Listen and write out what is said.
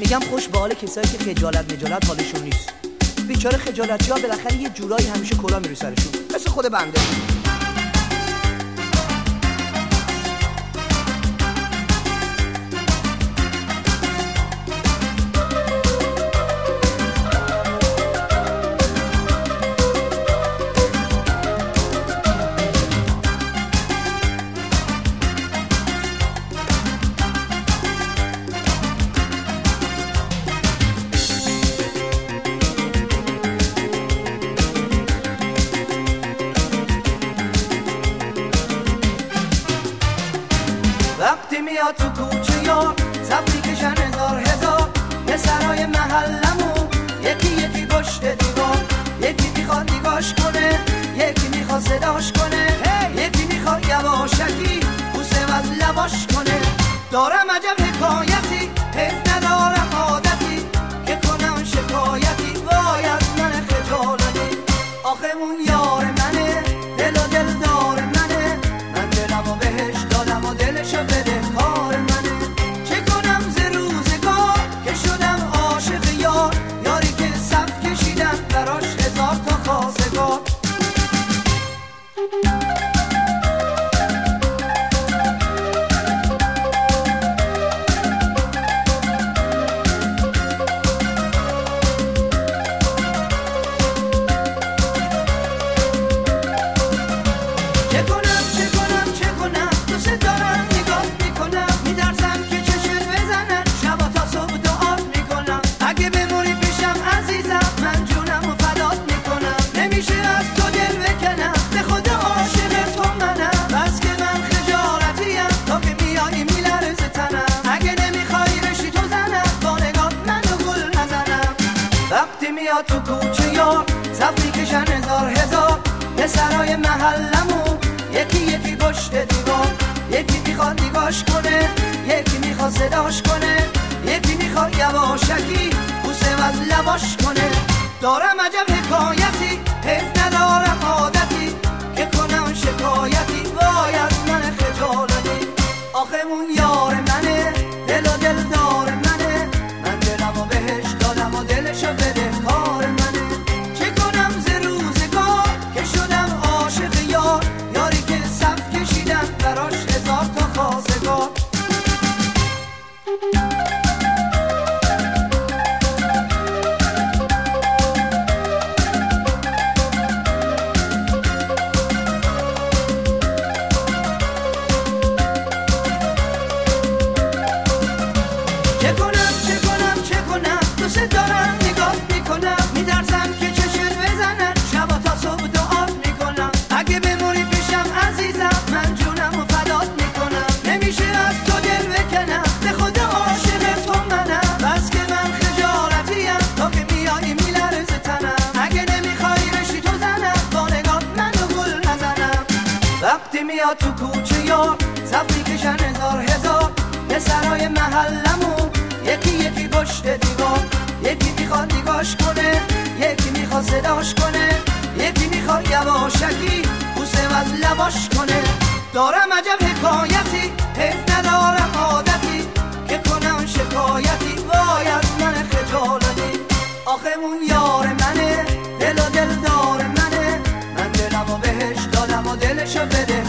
میگم خوش به حال کسایی که خجالت حالشون نیست. بیچاره خجالتی‌ها بالاخره یه جورایی همیشه کلا میره سرشون، مثل خود بنده. وقتی میاد تو کوچه یار صفی کشن هزار پسرای محلمون یکی یکی پشت دیوار، یکی میخواد نگاش کنه، یکی میخواد صداش کنه، یکی میخواد یواشکی بوسه و از لباش کنه. دارم عجب حکایتی، حیف ندارم عادتی که کنم شکایتی، وای از من خجالتی. آخه اون یار منه، دل و دل دار منه، من دلمو بهش دادم و دلشو بده کار منه. چه کنم ز روزگار که شدم عاشق یار، یاری که صف کشیدم براش هزار تا خواستگار. وقتی میاد تو کوچه یار صفی کشن هزار پسرای محلمون یکی یکی پشت دیوار، یکی میخواد نگاش کنه، یکی میخواد صداش کنه، یکی میخواد یواشکی بوسه و از لباش کنه. دارم عجب حکایتی، حیف ندارم عادتی که کنم شکایتی، وای از من خجالتی. آخه اون یار منه، دل و دل دار منه، من دلمو بهش دادم و دلشو بده کار منه. چه کنم ز روزگار که شدم عاشق یار، یاری که صف کشیدم براش هزار تا خواستگار. وقتی میاد تو کوچه یار صفی کشن هزار پسرای محلمون یکی یکی پشت دیوار، یکی میخواد نگاش کنه، یکی میخواد صداش کنه، یکی میخواد یواشکی بوسه و از لباش کنه. دارم عجب حکایتی، حیف ندارم عادتی که کنم شکایتی، وای از من خجالتی. آخه اون یار منه، دل و دل دار منه، من دلمو بهش دادم و دلشو بده